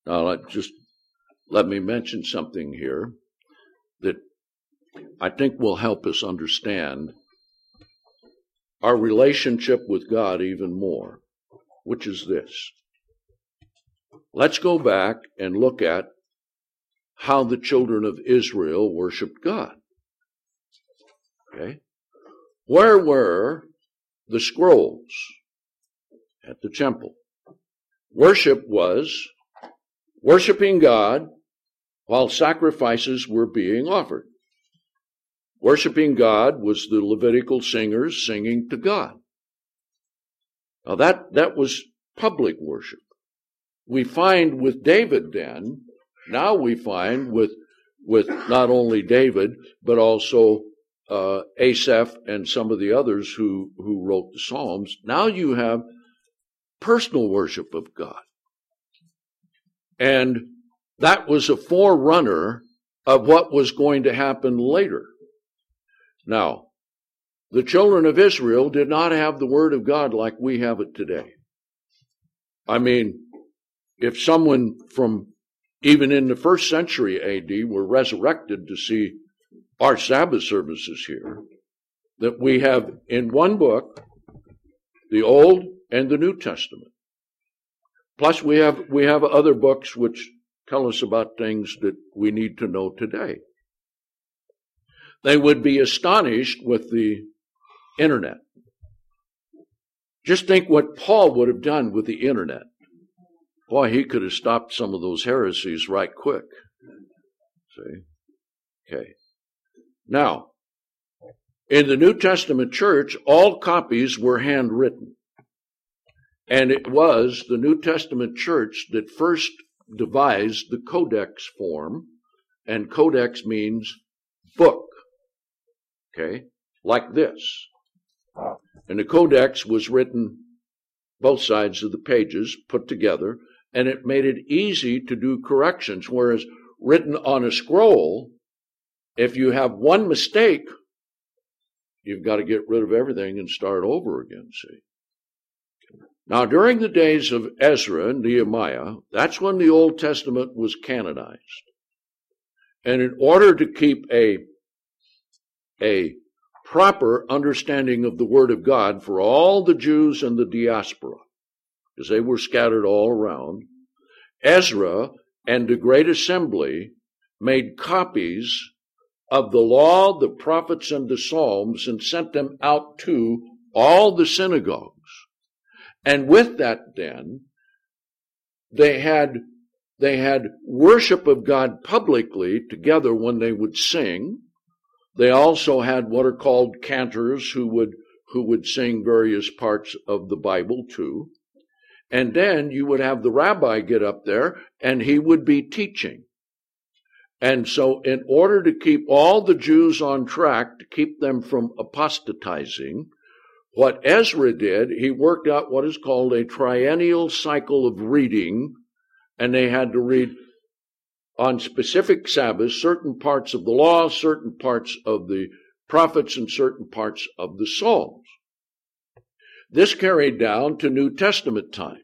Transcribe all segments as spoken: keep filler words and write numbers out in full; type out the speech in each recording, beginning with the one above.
Now, let, just let me mention something here that I think will help us understand our relationship with God even more, which is this. Let's go back and look at how the children of Israel worshiped God. Okay? Where were the scrolls? At the temple. Worship was worshiping God while sacrifices were being offered. Worshiping God was the Levitical singers singing to God. Now that, that was public worship. We find with David then, now we find with, with not only David, but also uh, Asaph and some of the others who, who wrote the Psalms, now you have personal worship of God. And that was a forerunner of what was going to happen later. Now, the children of Israel did not have the Word of God like we have it today. I mean, if someone from even in the first century A D were resurrected to see our Sabbath services here, that we have in one book, the Old and the New Testament. Plus we have, we have other books which tell us about things that we need to know today. They would be astonished with the internet. Just think what Paul would have done with the internet. Boy, he could have stopped some of those heresies right quick. See? Okay. Now, in the New Testament church, all copies were handwritten. And it was the New Testament church that first devised the codex form, and codex means book. Okay? Like this. And the codex was written both sides of the pages, put together, and it made it easy to do corrections, whereas written on a scroll, if you have one mistake, you've got to get rid of everything and start over again, see? Now, during the days of Ezra and Nehemiah, that's when the Old Testament was canonized. And in order to keep a, a proper understanding of the Word of God for all the Jews and the diaspora, because they were scattered all around, Ezra and the Great Assembly made copies of the law, the prophets, and the Psalms and sent them out to all the synagogues. And with that then, they had, they had worship of God publicly together when they would sing. They also had what are called cantors who would, who would sing various parts of the Bible too. And then you would have the rabbi get up there and he would be teaching. And so in order to keep all the Jews on track, to keep them from apostatizing, what Ezra did, he worked out what is called a triennial cycle of reading, and they had to read on specific Sabbaths certain parts of the law, certain parts of the prophets, and certain parts of the Psalms. This carried down to New Testament times.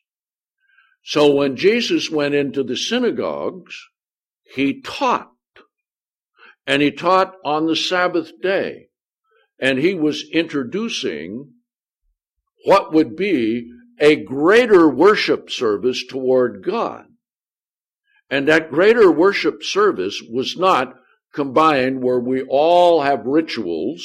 So when Jesus went into the synagogues, he taught, and he taught on the Sabbath day. And he was introducing what would be a greater worship service toward God. And that greater worship service was not combined where we all have rituals,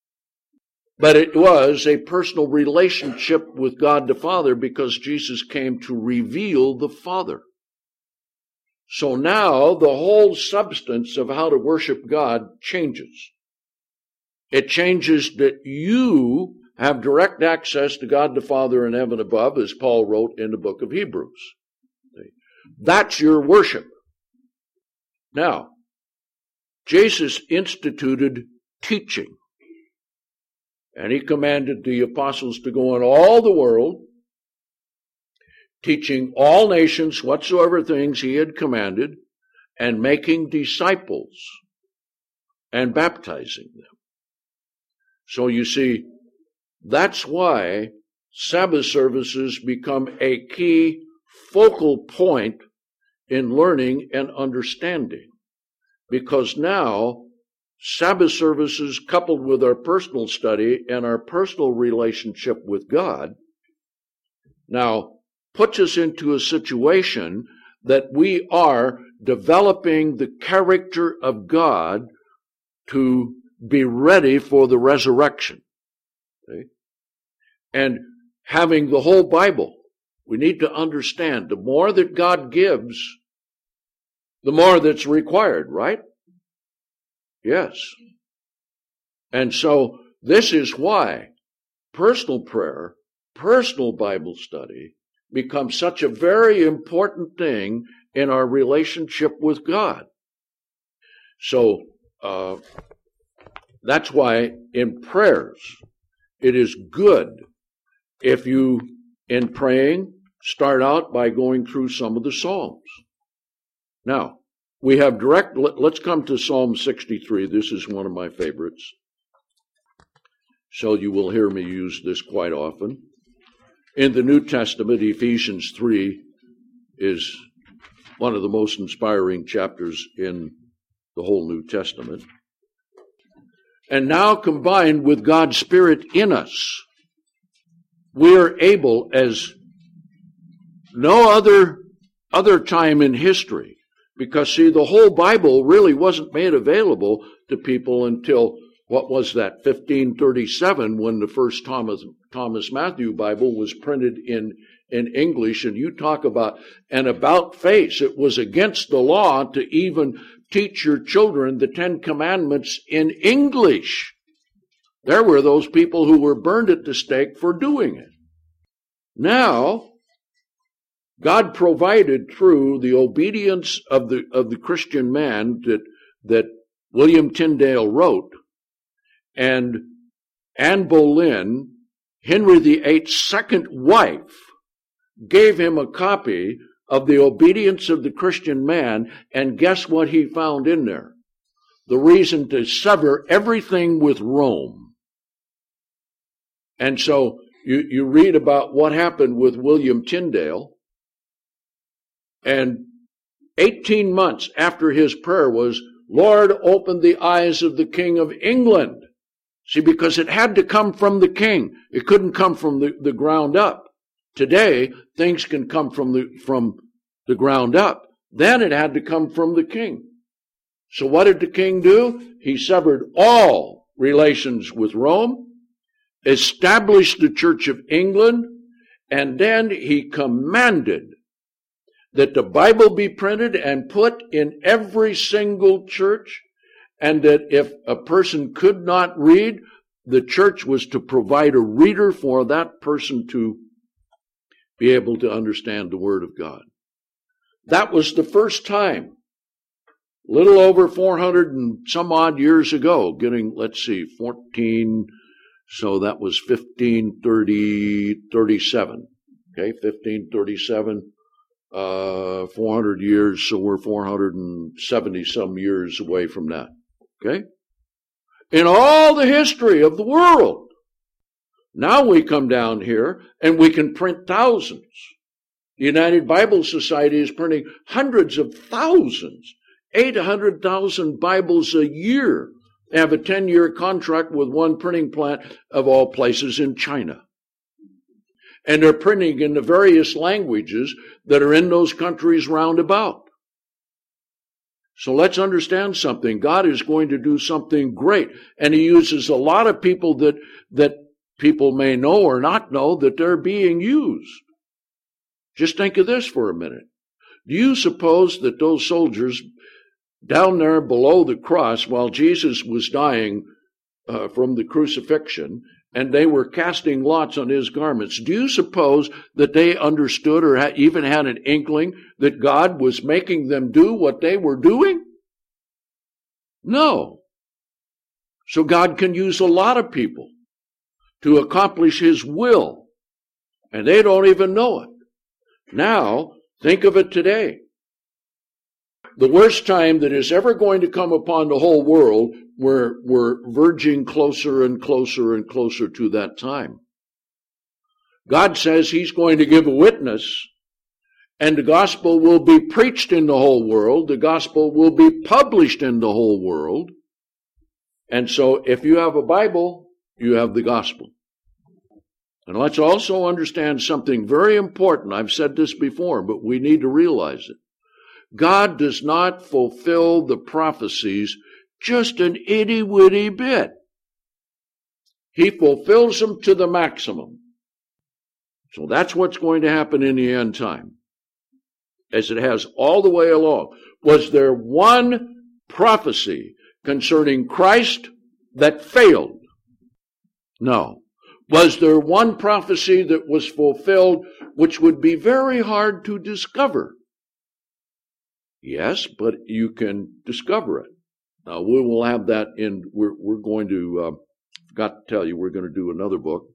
but it was a personal relationship with God the Father because Jesus came to reveal the Father. So now the whole substance of how to worship God changes. It changes that you have direct access to God the Father in heaven above, as Paul wrote in the book of Hebrews. That's your worship. Now, Jesus instituted teaching, and he commanded the apostles to go in all the world, teaching all nations whatsoever things he had commanded, and making disciples and baptizing them. So you see, that's why Sabbath services become a key focal point in learning and understanding. Because now, Sabbath services coupled with our personal study and our personal relationship with God now puts us into a situation that we are developing the character of God to be ready for the resurrection. Okay? And having the whole Bible, we need to understand the more that God gives, the more that's required, right? Yes. And so this is why personal prayer, personal Bible study becomes such a very important thing in our relationship with God. So uh, that's why in prayers, it is good if you, in praying, start out by going through some of the Psalms. Now, we have direct, let, let's come to Psalm sixty-three. This is one of my favorites. So you will hear me use this quite often. In the New Testament, Ephesians three is one of the most inspiring chapters in the whole New Testament. And now combined with God's Spirit in us, we are able, as no other, other time in history, because, see, the whole Bible really wasn't made available to people until, what was that, fifteen thirty-seven, when the first Thomas, Thomas Matthew Bible was printed in, in English. And you talk about an about face. It was against the law to even teach your children the Ten Commandments in English. There were those people who were burned at the stake for doing it. Now, God provided through the obedience of the of the Christian man that that William Tyndale wrote, and Anne Boleyn, Henry the Eighth's second wife, gave him a copy of the obedience of the Christian man, and guess what he found in there? The reason to sever everything with Rome. And so you, you read about what happened with William Tyndale, and eighteen months after his prayer was, Lord, open the eyes of the King of England. See, because it had to come from the king. It couldn't come from the, the ground up. Today, things can come from the, from the ground up. Then it had to come from the king. So what did the king do? He severed all relations with Rome, established the Church of England, and then he commanded that the Bible be printed and put in every single church, and that if a person could not read, the church was to provide a reader for that person to be able to understand the Word of God. That was the first time, little over four hundred and some odd years ago, getting, let's see, fourteen, so that was fifteen thirty, thirty-seven, okay, fifteen thirty-seven. Uh, four hundred years, so we're four hundred seventy some years away from that. Okay? In all the history of the world. Now we come down here and we can print thousands. The United Bible Society is printing hundreds of thousands, eight hundred thousand Bibles a year. They have a ten-year contract with one printing plant of all places in China. And they're printing in the various languages that are in those countries round about. So let's understand something. God is going to do something great. And he uses a lot of people that, that people may know or not know that they're being used. Just think of this for a minute. Do you suppose that those soldiers down there below the cross, while Jesus was dying uh, from the crucifixion, and they were casting lots on his garments, do you suppose that they understood or ha- even had an inkling that God was making them do what they were doing? No. So God can use a lot of people to accomplish his will, and they don't even know it. Now, think of it today. The worst time that is ever going to come upon the whole world, we're, we're verging closer and closer and closer to that time. God says he's going to give a witness And the gospel will be preached in the whole world. The gospel will be published in the whole world. And so if you have a Bible, you have the gospel. And let's also understand something very important. I've said this before, but we need to realize it. God does not fulfill the prophecies just an itty-bitty bit. He fulfills them to the maximum. So that's what's going to happen in the end time, as it has all the way along. Was there one prophecy concerning Christ that failed? No. Was there one prophecy that was fulfilled which would be very hard to discover? Yes, but you can discover it. Now, we will have that in, we're, we're going to, uh, forgot to tell you, we're going to do another book.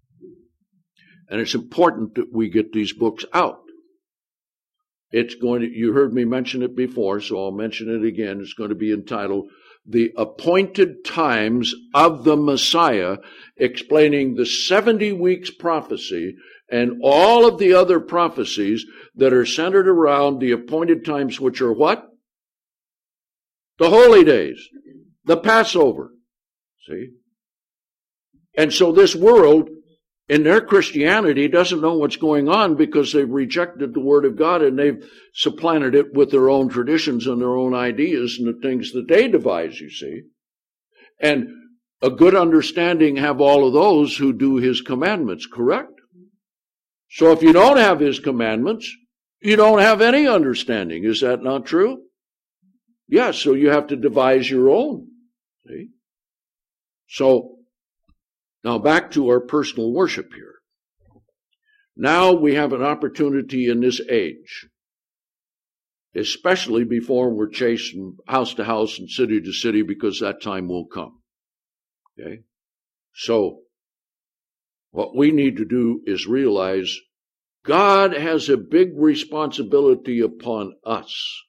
And it's important that we get these books out. It's going to, you heard me mention it before, so I'll mention it again. It's going to be entitled The Appointed Times of the Messiah, explaining the seventy weeks prophecy and all of the other prophecies that are centered around the appointed times, which are what? The holy days, the Passover. See? And so this world, in their Christianity, doesn't know what's going on because they've rejected the Word of God and they've supplanted it with their own traditions and their own ideas and the things that they devise, you see. And a good understanding have all of those who do His commandments, correct? So if you don't have His commandments, you don't have any understanding. Is that not true? Yes, so you have to devise your own. See? So, now back to our personal worship here. Now we have an opportunity in this age, especially before we're chased from house to house and city to city, because that time will come. Okay? So, what we need to do is realize God has a big responsibility upon us.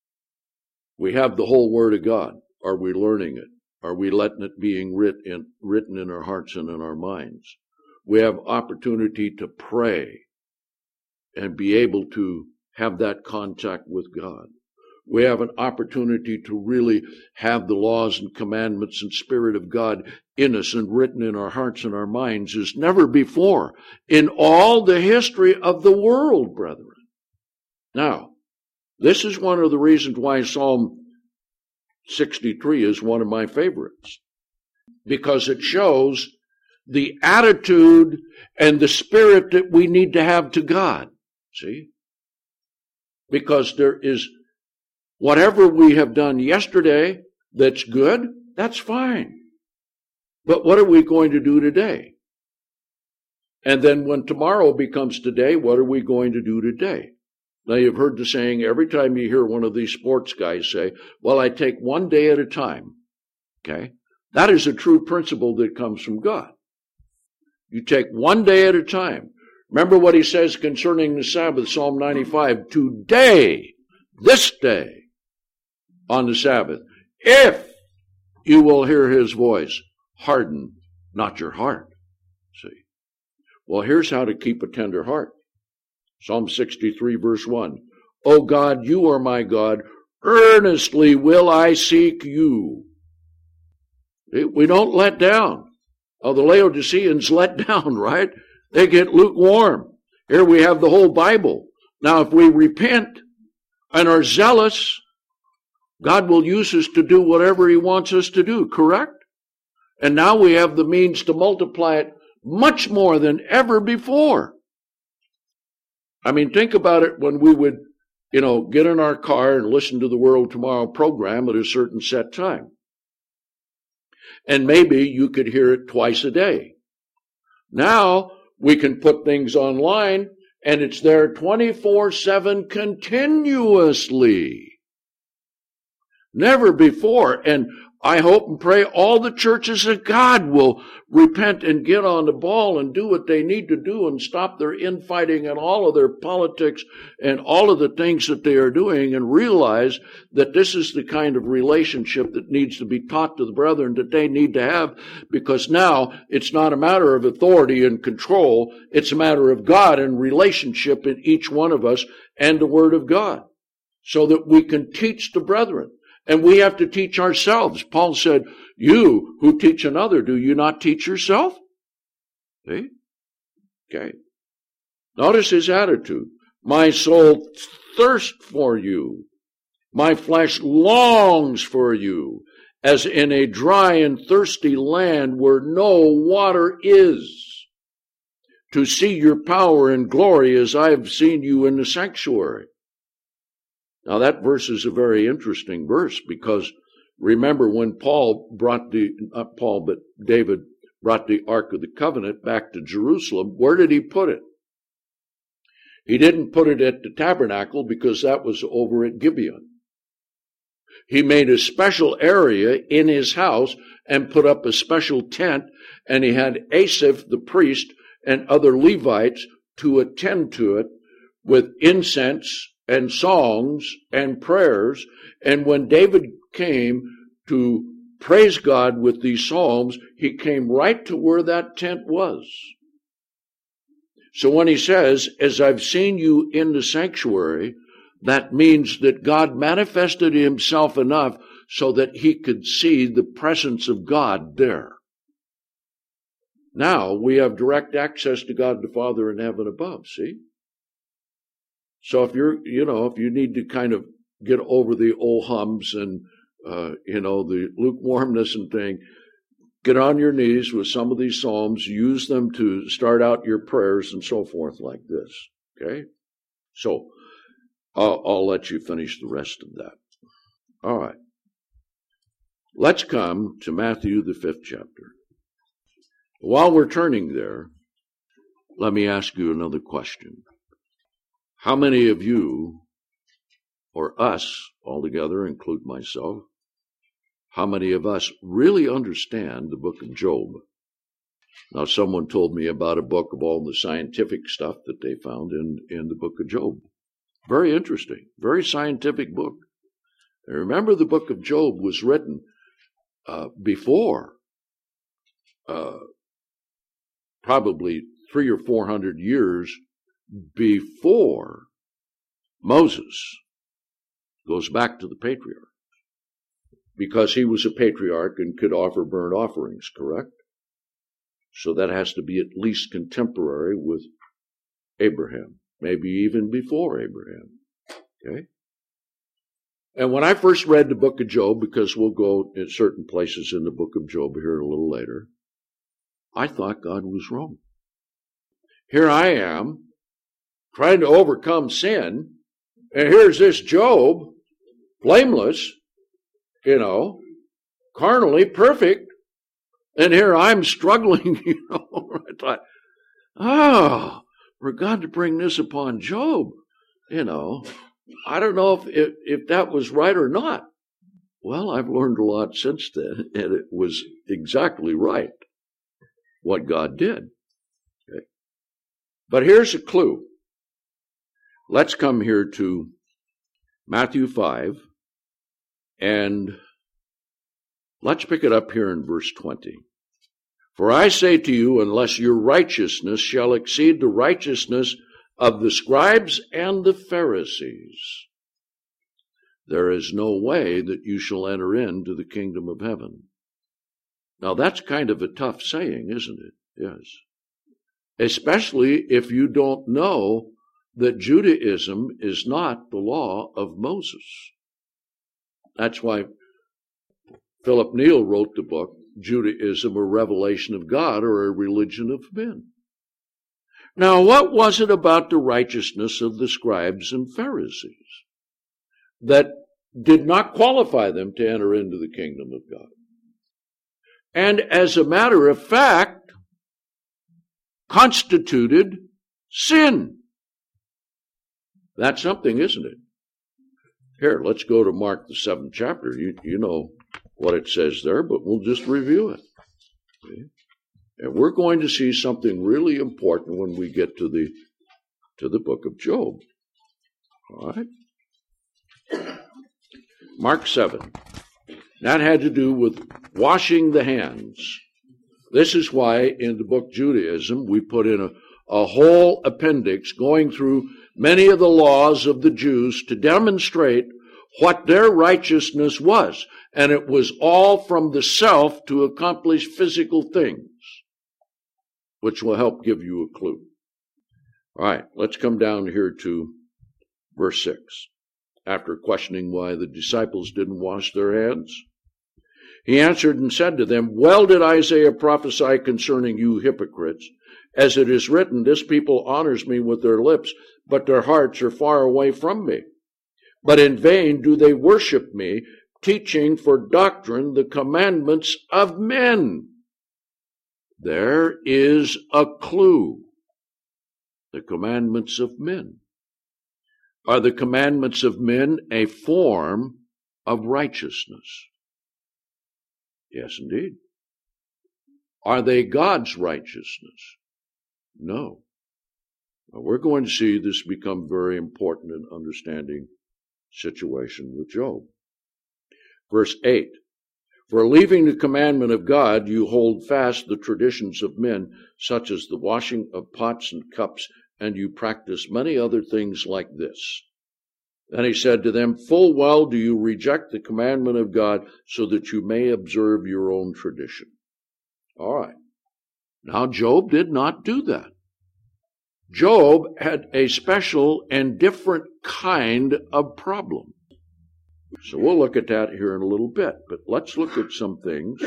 We have the whole Word of God. Are we learning it? Are we letting it being writ in, written in our hearts and in our minds? We have opportunity to pray and be able to have that contact with God. We have an opportunity to really have the laws and commandments and Spirit of God in us and written in our hearts and our minds as never before in all the history of the world, brethren. Now, this is one of the reasons why Psalm sixty-three is one of my favorites, because it shows the attitude and the spirit that we need to have to God. See? Because there is whatever we have done yesterday that's good, that's fine. But what are we going to do today? And then when tomorrow becomes today, what are we going to do today? Now, you've heard the saying, every time you hear one of these sports guys say, well, I take one day at a time. Okay? That is a true principle that comes from God. You take one day at a time. Remember what he says concerning the Sabbath, Psalm ninety-five, today, this day, on the Sabbath, if you will hear his voice, harden not your heart. See? Well, here's how to keep a tender heart. Psalm sixty-three, verse one. O God, you are my God. Earnestly will I seek you. We don't let down. Oh, the Laodiceans let down, right? They get lukewarm. Here we have the whole Bible. Now, if we repent and are zealous, God will use us to do whatever He wants us to do, correct? And now we have the means to multiply it much more than ever before. I mean, think about it when we would, you know, get in our car and listen to the World Tomorrow program at a certain set time. And maybe you could hear it twice a day. Now we can put things online and it's there twenty-four seven continuously. Never before. And I hope and pray all the churches of God will repent and get on the ball and do what they need to do and stop their infighting and all of their politics and all of the things that they are doing, and realize that this is the kind of relationship that needs to be taught to the brethren that they need to have, because now it's not a matter of authority and control. It's a matter of God and relationship in each one of us and the Word of God, so that we can teach the brethren. And we have to teach ourselves. Paul said, you who teach another, do you not teach yourself? See? Okay. Notice his attitude. My soul thirsts for you. My flesh longs for you, as in a dry and thirsty land where no water is, to see your power and glory as I have seen you in the sanctuary. Now that verse is a very interesting verse, because remember when Paul brought the, not Paul, but David brought the Ark of the Covenant back to Jerusalem, where did he put it? He didn't put it at the tabernacle, because that was over at Gibeon. He made a special area in his house and put up a special tent, and he had Asaph the priest and other Levites to attend to it with incense and songs and prayers. And when David came to praise God with these psalms, he came right to where that tent was. So when he says, as I've seen you in the sanctuary, that means that God manifested himself enough so that he could see the presence of God there. Now we have direct access to God the Father in heaven above, see? So if you're, you know, if you need to kind of get over the old hums and, uh, you know, the lukewarmness and thing, get on your knees with some of these psalms, use them to start out your prayers and so forth like this. Okay? So I'll, I'll let you finish the rest of that. All right. Let's come to Matthew, the fifth chapter. While we're turning there, let me ask you another question. How many of you, or us altogether, include myself, how many of us really understand the book of Job? Now, someone told me about a book of all the scientific stuff that they found in, in the book of Job. Very interesting, very scientific book. And remember, the book of Job was written uh, before, uh, probably three or four hundred years before Moses. Goes back to the patriarch, because he was a patriarch and could offer burnt offerings, correct? So that has to be at least contemporary with Abraham, maybe even before Abraham. Okay? And when I first read the book of Job, because we'll go in certain places in the book of Job here a little later, I thought God was wrong. Here I am, trying to overcome sin, and here's this Job, blameless, you know, carnally perfect, and here I'm struggling, you know. I thought, oh, for God to bring this upon Job, you know, I don't know if, if, if that was right or not. Well, I've learned a lot since then, and it was exactly right what God did. Okay. But here's a clue. Let's come here to Matthew five, and let's pick it up here in verse twenty. For I say to you, unless your righteousness shall exceed the righteousness of the scribes and the Pharisees, there is no way that you shall enter into the kingdom of heaven. Now that's kind of a tough saying, isn't it? Yes. Especially if you don't know that Judaism is not the law of Moses. That's why Philip Neal wrote the book, Judaism, a Revelation of God or a Religion of Men. Now, what was it about the righteousness of the scribes and Pharisees that did not qualify them to enter into the kingdom of God? And as a matter of fact, constituted sin. That's something, isn't it? Here, let's go to Mark, the seventh chapter. You, you know what it says there, but we'll just review it. Okay? And we're going to see something really important when we get to the to the book of Job. All right? Mark seven. That had to do with washing the hands. This is why in the book Judaism we put in a, a whole appendix going through many of the laws of the Jews to demonstrate what their righteousness was. And it was all from the self to accomplish physical things, which will help give you a clue. All right, let's come down here to verse six. After questioning why the disciples didn't wash their hands, he answered and said to them, well did Isaiah prophesy concerning you hypocrites, as it is written, this people honors me with their lips, but their hearts are far away from me. But in vain do they worship me, teaching for doctrine the commandments of men. There is a clue. The commandments of men. Are the commandments of men a form of righteousness? Yes, indeed. Are they God's righteousness? No. Now, we're going to see this become very important in understanding situation with Job. Verse eight. For leaving the commandment of God, you hold fast the traditions of men, such as the washing of pots and cups, and you practice many other things like this. Then he said to them, full well do you reject the commandment of God, so that you may observe your own tradition. All right. Now, Job did not do that. Job had a special and different kind of problem. So we'll look at that here in a little bit, but let's look at some things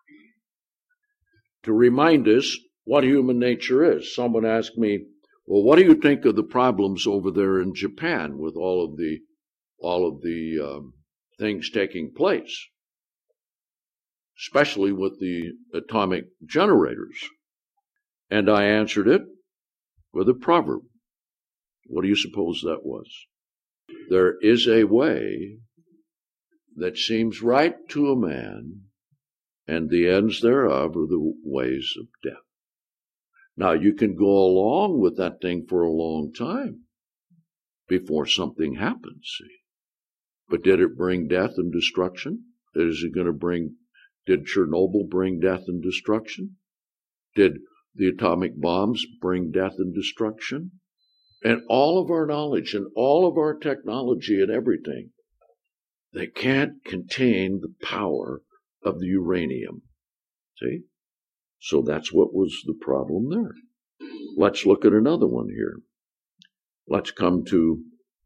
to remind us what human nature is. Someone asked me, well, what do you think of the problems over there in Japan with all of the all of the um, things taking place, especially with the atomic generators? And I answered it with a proverb. What do you suppose that was? There is a way that seems right to a man, and the ends thereof are the ways of death. Now, you can go along with that thing for a long time before something happens, see. But did it bring death and destruction? Is it going to bring, did Chernobyl bring death and destruction? Did the atomic bombs bring death and destruction? And all of our knowledge and all of our technology and everything, they can't contain the power of the uranium. See? So that's what was the problem there. Let's look at another one here. Let's come to,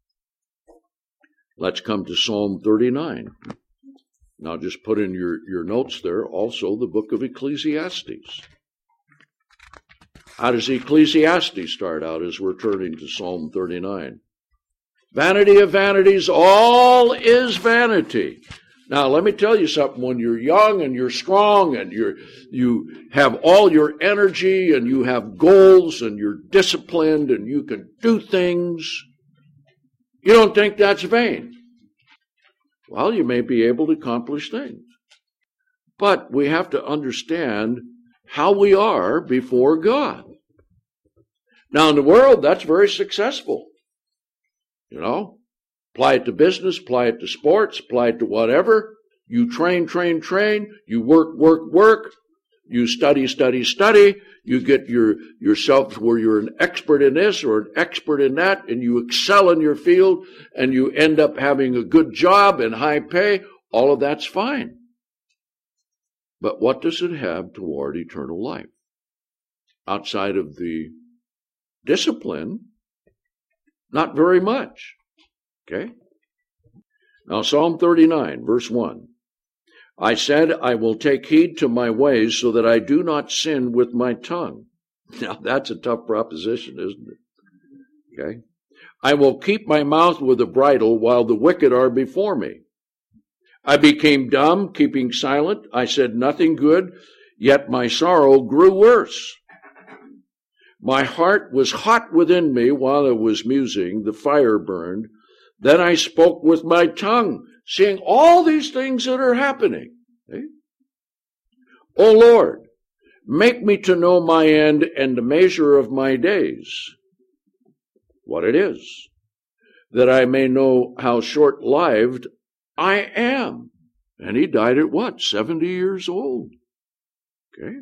let's come to Psalm thirty-nine. Now just put in your, your notes there also the book of Ecclesiastes. How does Ecclesiastes start out as we're turning to Psalm thirty-nine? Vanity of vanities, all is vanity. Now, let me tell you something. When you're young and you're strong and you're, you have all your energy and you have goals and you're disciplined and you can do things, you don't think that's vain. Well, you may be able to accomplish things. But we have to understand how we are before God. Now, in the world, that's very successful. You know, apply it to business, apply it to sports, apply it to whatever. You train, train, train. You work, work, work. You study, study, study. You get your yourself where you're an expert in this or an expert in that, and you excel in your field, and you end up having a good job and high pay. All of that's fine. But what does it have toward eternal life? Outside of the discipline, not very much. Okay? Now, Psalm thirty-nine, verse one. I said, I will take heed to my ways so that I do not sin with my tongue. Now, that's a tough proposition, isn't it? Okay? I will keep my mouth with a bridle while the wicked are before me. I became dumb, keeping silent. I said nothing good, yet my sorrow grew worse. My heart was hot within me while I was musing. The fire burned. Then I spoke with my tongue, seeing all these things that are happening. Okay? O Lord, make me to know my end and the measure of my days, what it is, that I may know how short-lived I am. And he died at what? seventy years old. Okay?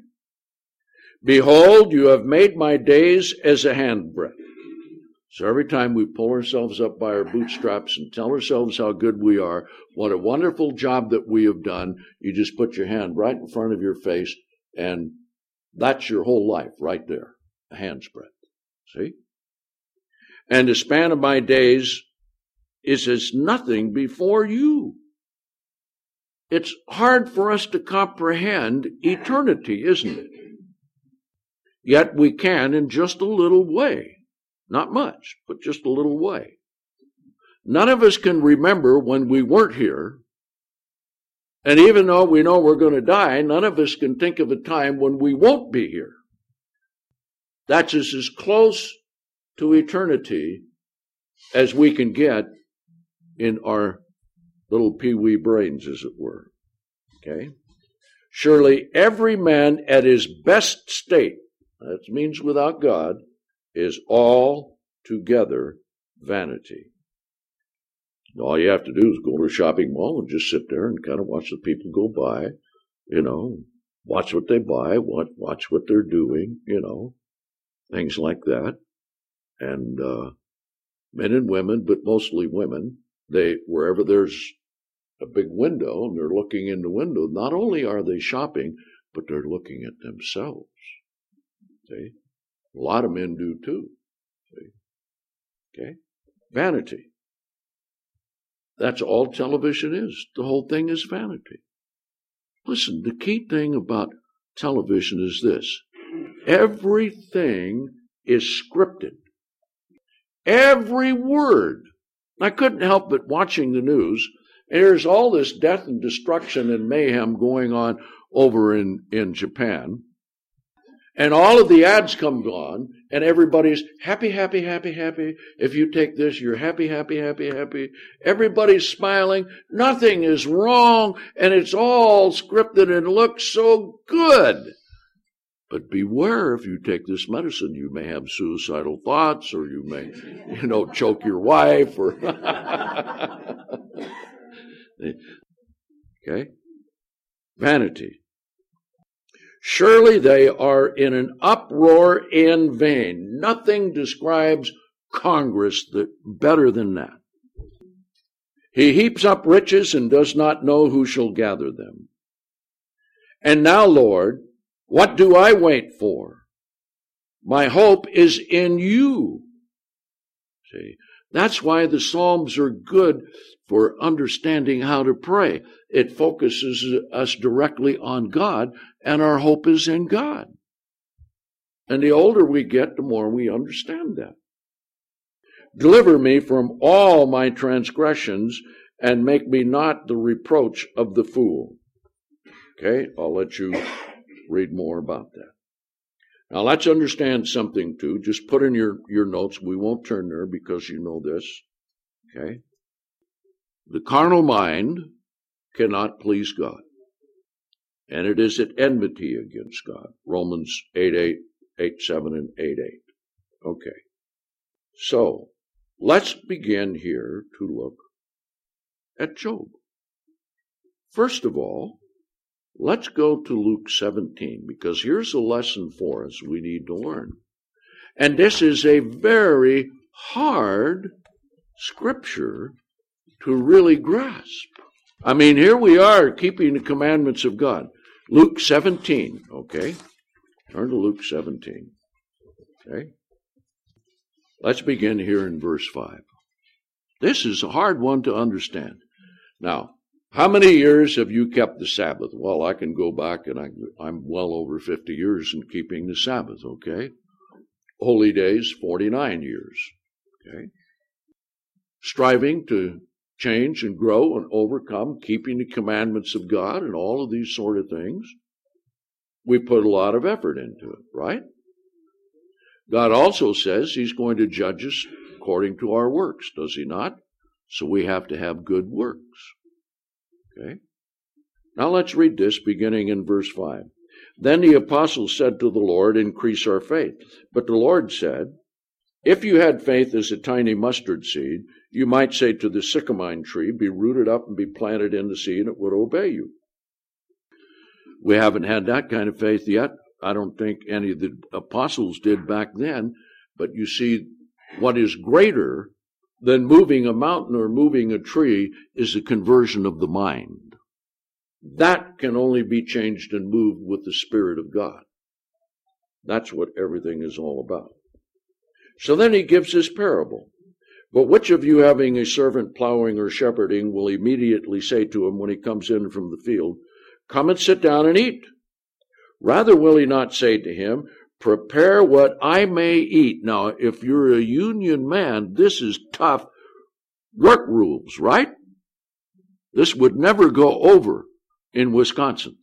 Behold, you have made my days as a handbreadth. So every time we pull ourselves up by our bootstraps and tell ourselves how good we are, what a wonderful job that we have done, you just put your hand right in front of your face, and that's your whole life right there, a hand's breadth. See? And the span of my days is as nothing before you. It's hard for us to comprehend eternity, isn't it? Yet we can in just a little way. Not much, but just a little way. None of us can remember when we weren't here. And even though we know we're going to die, none of us can think of a time when we won't be here. That's as, as close to eternity as we can get in our little pee-wee brains, as it were. Okay? Surely every man at his best state, that means without God, is altogether vanity. All you have to do is go to a shopping mall and just sit there and kind of watch the people go by, you know, watch what they buy, watch, watch what they're doing, you know, things like that. And uh, men and women, but mostly women, they wherever there's a big window and they're looking in the window, not only are they shopping, but they're looking at themselves. See? A lot of men do too. See? Okay? Vanity. That's all television is. The whole thing is vanity. Listen, the key thing about television is this. Everything is scripted. Every word. I couldn't help but watching the news. There's all this death and destruction and mayhem going on over in, in Japan. And all of the ads come on, and everybody's happy, happy, happy, happy. If you take this, you're happy, happy, happy, happy. Everybody's smiling. Nothing is wrong, and it's all scripted and looks so good. But beware, if you take this medicine, you may have suicidal thoughts, or you may, you know, choke your wife, or... Okay? Vanity. Surely they are in an uproar in vain. Nothing describes Congress that, better than that. He heaps up riches and does not know who shall gather them. And now, Lord, what do I wait for? My hope is in you. See, that's why the Psalms are good for understanding how to pray. It focuses us directly on God, and our hope is in God. And the older we get, the more we understand that. Deliver me from all my transgressions, and make me not the reproach of the fool. Okay, I'll let you read more about that. Now let's understand something too. Just put in your, your notes. We won't turn there because you know this. Okay? The carnal mind cannot please God. And it is at enmity against God. Romans eight eight, eight seven, and eight eight. Okay. So, let's begin here to look at Job. First of all, let's go to Luke seventeen, because here's a lesson for us we need to learn. And this is a very hard scripture to really grasp. I mean, here we are keeping the commandments of God. Luke seventeen, okay? Turn to Luke seventeen, okay? Let's begin here in verse five. This is a hard one to understand. Now, how many years have you kept the Sabbath? Well, I can go back, and I, I'm well over fifty years in keeping the Sabbath, okay? Holy days, forty-nine years, okay? Striving to change and grow and overcome, keeping the commandments of God and all of these sort of things. We put a lot of effort into it, right? God also says he's going to judge us according to our works, does he not? So we have to have good works. Okay? Now let's read this beginning in verse five. Then the apostles said to the Lord, increase our faith. But the Lord said, if you had faith as a tiny mustard seed, you might say to the sycamore tree, be rooted up and be planted in the sea, and it would obey you. We haven't had that kind of faith yet. I don't think any of the apostles did back then. But you see, what is greater than moving a mountain or moving a tree is the conversion of the mind. That can only be changed and moved with the Spirit of God. That's what everything is all about. So then he gives this parable. But which of you, having a servant plowing or shepherding, will immediately say to him when he comes in from the field, come and sit down and eat? Rather will he not say to him, prepare what I may eat. Now, if you're a union man, this is tough work rules, right? This would never go over in Wisconsin.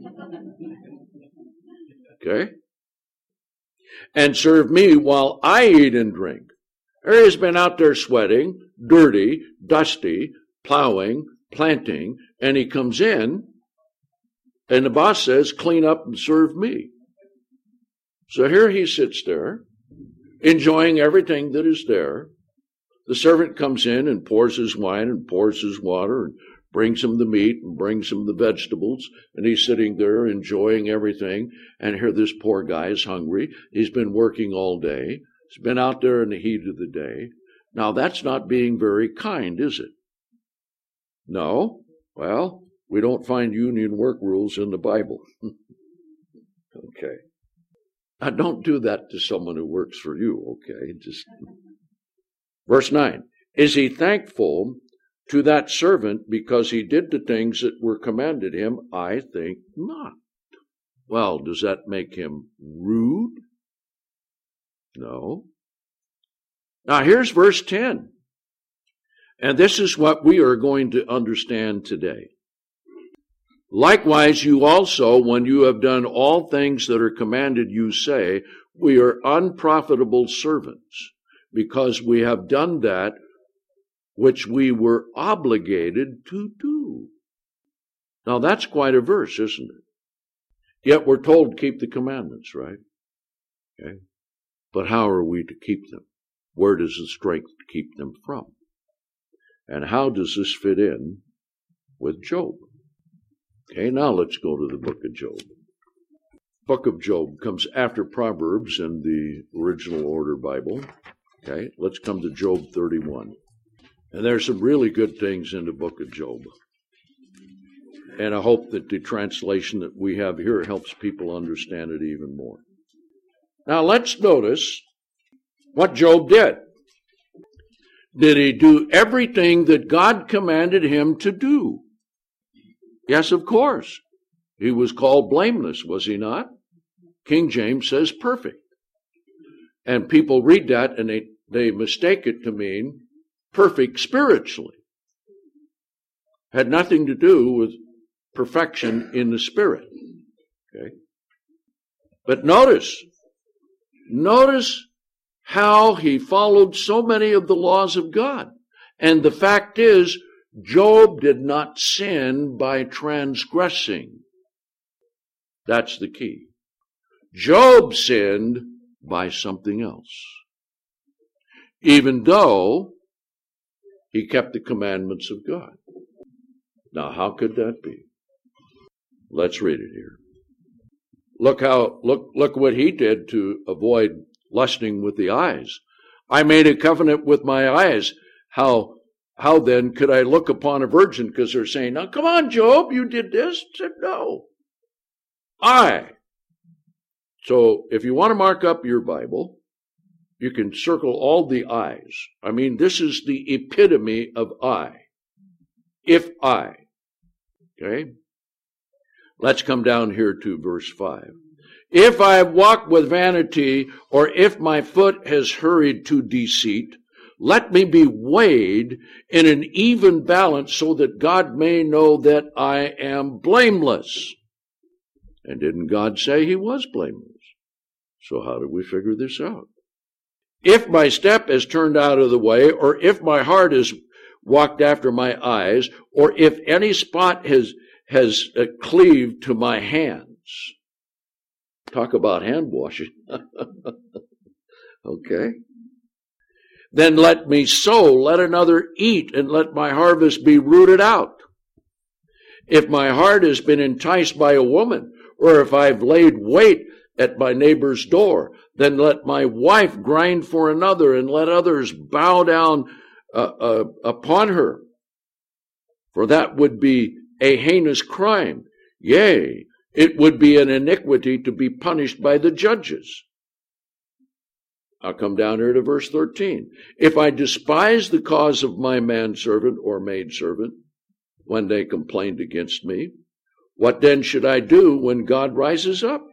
Okay? And serve me while I eat and drink. There he's been out there sweating, dirty, dusty, plowing, planting, and he comes in, and the boss says, clean up and serve me. So here he sits there, enjoying everything that is there. The servant comes in and pours his wine and pours his water and brings him the meat and brings him the vegetables, and he's sitting there enjoying everything. And here this poor guy is hungry. He's been working all day. He's been out there in the heat of the day. Now, that's not being very kind, is it? No? Well, we don't find union work rules in the Bible. Okay. Now, don't do that to someone who works for you, okay? Just verse nine. Is he thankful to that servant because he did the things that were commanded him? I think not. Well, does that make him rude? No. Now, here's verse ten. And this is what we are going to understand today. Likewise, you also, when you have done all things that are commanded you, say, we are unprofitable servants, because we have done that which we were obligated to do. Now, that's quite a verse, isn't it? Yet we're told to keep the commandments, right? Okay. But how are we to keep them? Where does the strength to keep them from? And how does this fit in with Job? Okay, now let's go to the book of Job. Book of Job comes after Proverbs in the original order Bible. Okay, let's come to Job thirty-one. And there's some really good things in the book of Job. And I hope that the translation that we have here helps people understand it even more. Now let's notice what Job did. Did he do everything that God commanded him to do? Yes, of course. He was called blameless, was he not? King James says perfect. And people read that and they, they mistake it to mean perfect spiritually. Had nothing to do with perfection in the spirit. Okay. But notice, notice how he followed so many of the laws of God. And the fact is, Job did not sin by transgressing. That's the key. Job sinned by something else, even though he kept the commandments of God. Now, how could that be? Let's read it here. Look how, look, look what he did to avoid lusting with the eyes. I made a covenant with my eyes. How, how then could I look upon a virgin? Because they're saying, now come on, Job, you did this. I said, no. I. So if you want to mark up your Bible, you can circle all the I's. I mean, this is the epitome of I. If I. Okay? Let's come down here to verse five. If I have walked with vanity, or if my foot has hurried to deceit, let me be weighed in an even balance so that God may know that I am blameless. And didn't God say he was blameless? So how do we figure this out? If my step is turned out of the way, or if my heart is walked after my eyes, or if any spot has has uh, cleaved to my hands. Talk about hand washing. Okay. Then let me sow, let another eat, and let my harvest be rooted out. If my heart has been enticed by a woman, or if I've laid wait at my neighbor's door, then let my wife grind for another, and let others bow down uh, uh, upon her. For that would be a heinous crime. Yea, it would be an iniquity to be punished by the judges. I'll come down here to verse thirteen. If I despise the cause of my manservant or maidservant when they complained against me, what then should I do when God rises up?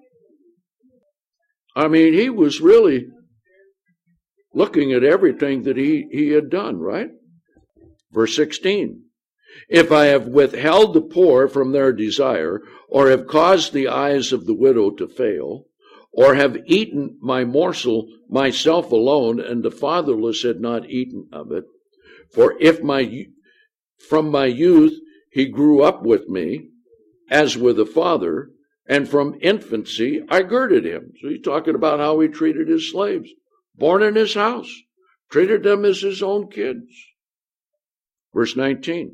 I mean, he was really looking at everything that he, he had done, right? Verse sixteen. If I have withheld the poor from their desire, or have caused the eyes of the widow to fail, or have eaten my morsel myself alone, and the fatherless had not eaten of it, for if my from my youth he grew up with me, as with a father, and from infancy I girded him. So he's talking about how he treated his slaves, born in his house, treated them as his own kids. Verse nineteen.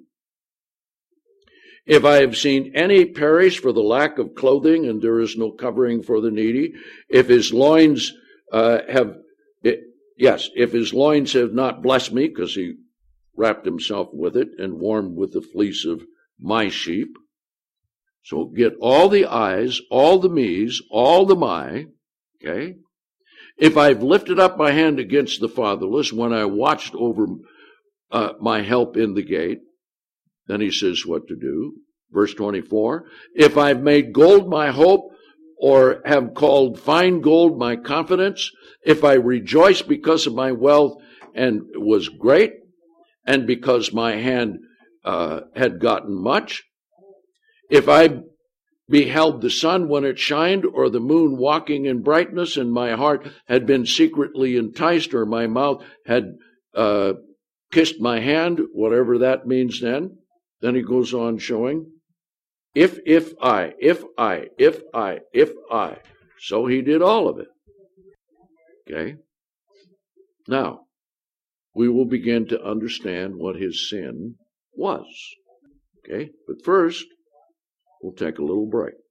If I have seen any perish for the lack of clothing, and there is no covering for the needy, if his loins uh, have, it, yes, if his loins have not blessed me, because he wrapped himself with it and warmed with the fleece of my sheep. So get all the I's, all the me's, all the my, okay? If I've lifted up my hand against the fatherless when I watched over uh, my help in the gate, then he says what to do. Verse twenty-four, if I've made gold my hope, or have called fine gold my confidence, if I rejoice because of my wealth and was great, and because my hand uh, had gotten much, if I beheld the sun when it shined, or the moon walking in brightness, and my heart had been secretly enticed, or my mouth had uh, kissed my hand, whatever that means then, then he goes on showing, if, if I, if I, if I, if I. So he did all of it. Okay? Now, we will begin to understand what his sin was. Okay? But first, we'll take a little break.